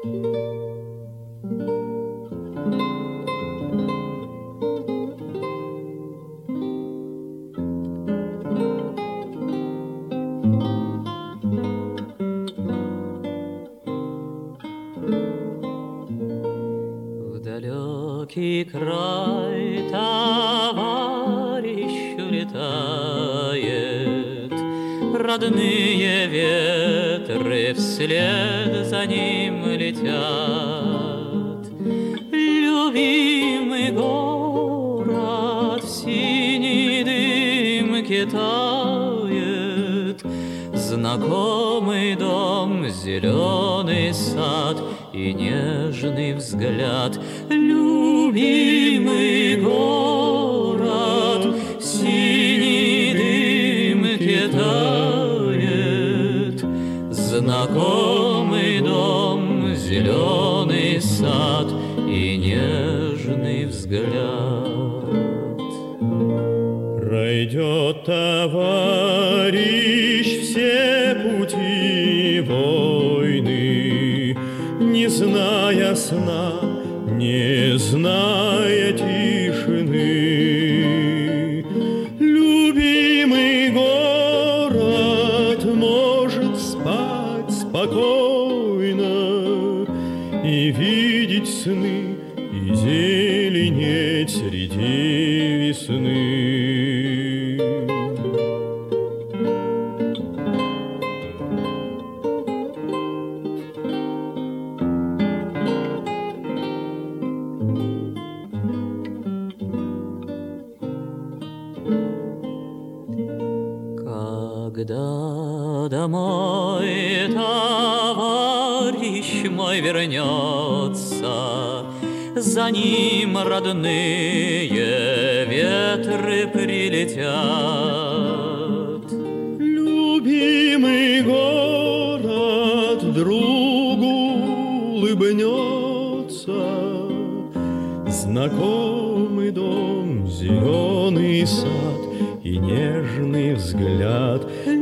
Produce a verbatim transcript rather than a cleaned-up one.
далекий край товарищ улетает, родные ветры вслед за ним летят. Любимый город в синей дымке тает, знакомый дом, зеленый сад и нежный взгляд. Любимый город в синей дымке тает, знакомый дом, зеленый сад и нежный взгляд. Пройдет товарищ все пути войны, не зная сна, не зная тишины. Любимый город может спать спокойно и видеть сны, и зеленеть среди весны. Когда домой товарищ мой вернется, за ним родные ветры прилетят. Любимый город другу улыбнется, знакомый дом, зеленый сад и нежный взгляд.